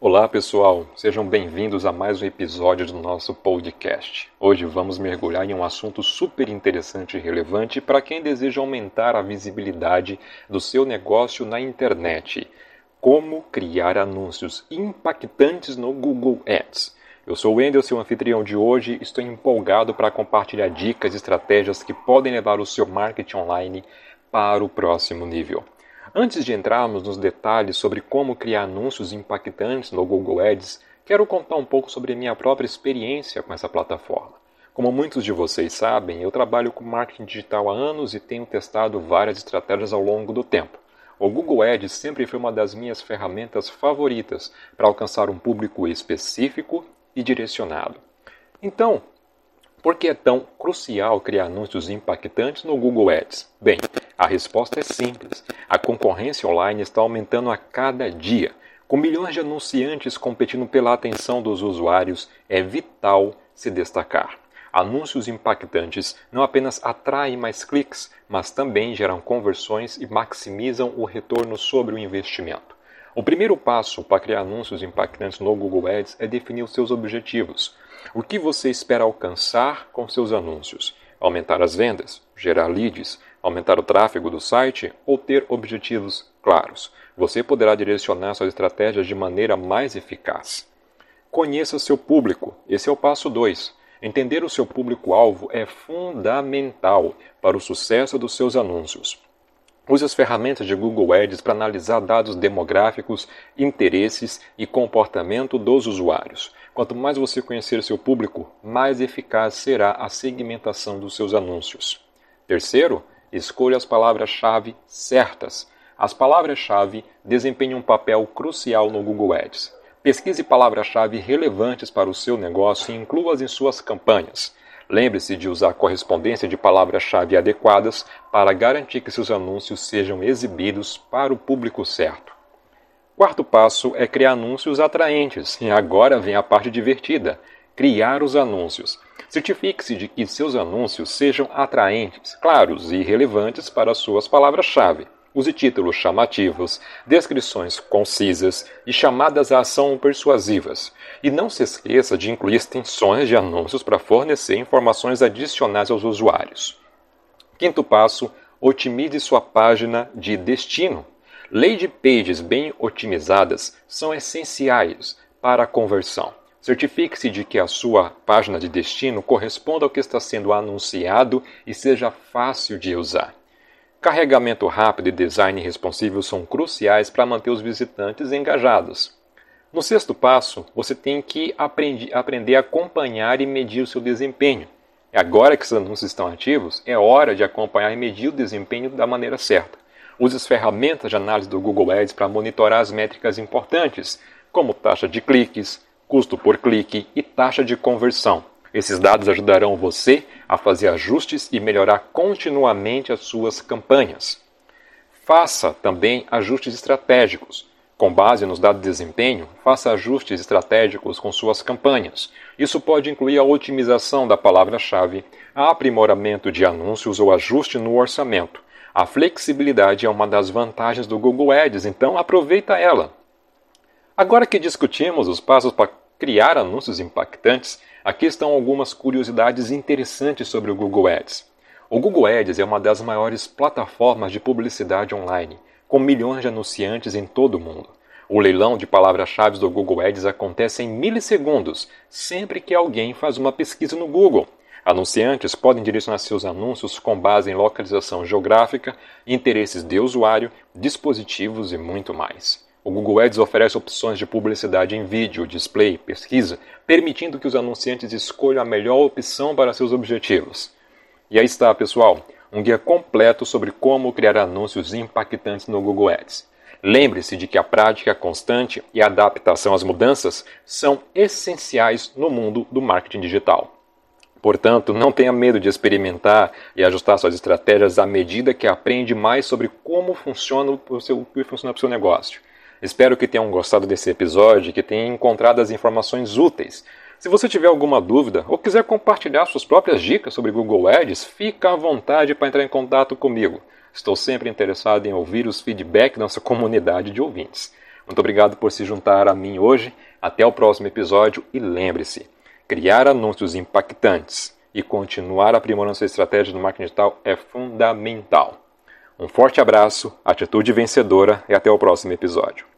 Olá pessoal, sejam bem-vindos a mais um episódio do nosso podcast. Hoje vamos mergulhar em um assunto super interessante e relevante para quem deseja aumentar a visibilidade do seu negócio na internet. Como criar anúncios impactantes no Google Ads. Eu sou o Wendel, seu anfitrião de hoje, e estou empolgado para compartilhar dicas e estratégias que podem levar o seu marketing online para o próximo nível. Antes de entrarmos nos detalhes sobre como criar anúncios impactantes no Google Ads, quero contar um pouco sobre a minha própria experiência com essa plataforma. Como muitos de vocês sabem, eu trabalho com marketing digital há anos e tenho testado várias estratégias ao longo do tempo. O Google Ads sempre foi uma das minhas ferramentas favoritas para alcançar um público específico e direcionado. Então, por que é tão crucial criar anúncios impactantes no Google Ads? Bem, a resposta é simples. A concorrência online está aumentando a cada dia. Com milhões de anunciantes competindo pela atenção dos usuários, é vital se destacar. Anúncios impactantes não apenas atraem mais cliques, mas também geram conversões e maximizam o retorno sobre o investimento. O primeiro passo para criar anúncios impactantes no Google Ads é definir os seus objetivos. O que você espera alcançar com seus anúncios? Aumentar as vendas? Gerar leads? Aumentar o tráfego do site? Ou ter objetivos claros? Você poderá direcionar suas estratégias de maneira mais eficaz. Conheça seu público. Esse é o passo 2. Entender o seu público-alvo é fundamental para o sucesso dos seus anúncios. Use as ferramentas de Google Ads para analisar dados demográficos, interesses e comportamento dos usuários. Quanto mais você conhecer seu público, mais eficaz será a segmentação dos seus anúncios. Terceiro, escolha as palavras-chave certas. As palavras-chave desempenham um papel crucial no Google Ads. Pesquise palavras-chave relevantes para o seu negócio e inclua-as em suas campanhas. Lembre-se de usar correspondência de palavras-chave adequadas para garantir que seus anúncios sejam exibidos para o público certo. Quarto passo é criar anúncios atraentes. E agora vem a parte divertida: criar os anúncios. Certifique-se de que seus anúncios sejam atraentes, claros e relevantes para as suas palavras-chave. Use títulos chamativos, descrições concisas e chamadas à ação persuasivas. E não se esqueça de incluir extensões de anúncios para fornecer informações adicionais aos usuários. Quinto passo, otimize sua página de destino. Landing pages bem otimizadas são essenciais para a conversão. Certifique-se de que a sua página de destino corresponda ao que está sendo anunciado e seja fácil de usar. Carregamento rápido e design responsivo são cruciais para manter os visitantes engajados. No sexto passo, você tem que aprender a acompanhar e medir o seu desempenho. Agora que os anúncios estão ativos, é hora de acompanhar e medir o desempenho da maneira certa. Use as ferramentas de análise do Google Ads para monitorar as métricas importantes, como taxa de cliques, custo por clique e taxa de conversão. Esses dados ajudarão você a fazer ajustes e melhorar continuamente as suas campanhas. Faça também ajustes estratégicos. Com base nos dados de desempenho, faça ajustes estratégicos com suas campanhas. Isso pode incluir a otimização da palavra-chave, aprimoramento de anúncios ou ajuste no orçamento. A flexibilidade é uma das vantagens do Google Ads, então aproveita ela. Agora que discutimos os passos para criar anúncios impactantes, aqui estão algumas curiosidades interessantes sobre o Google Ads. O Google Ads é uma das maiores plataformas de publicidade online, com milhões de anunciantes em todo o mundo. O leilão de palavras-chave do Google Ads acontece em milissegundos, sempre que alguém faz uma pesquisa no Google. Anunciantes podem direcionar seus anúncios com base em localização geográfica, interesses de usuário, dispositivos e muito mais. O Google Ads oferece opções de publicidade em vídeo, display, pesquisa, permitindo que os anunciantes escolham a melhor opção para seus objetivos. E aí está, pessoal, um guia completo sobre como criar anúncios impactantes no Google Ads. Lembre-se de que a prática constante e a adaptação às mudanças são essenciais no mundo do marketing digital. Portanto, não tenha medo de experimentar e ajustar suas estratégias à medida que aprende mais sobre como funciona para o seu negócio. Espero que tenham gostado desse episódio e que tenham encontrado as informações úteis. Se você tiver alguma dúvida ou quiser compartilhar suas próprias dicas sobre Google Ads, fica à vontade para entrar em contato comigo. Estou sempre interessado em ouvir os feedbacks da nossa comunidade de ouvintes. Muito obrigado por se juntar a mim hoje. Até o próximo episódio e lembre-se, criar anúncios impactantes e continuar aprimorando sua estratégia no marketing digital é fundamental. Um forte abraço, atitude vencedora e até o próximo episódio.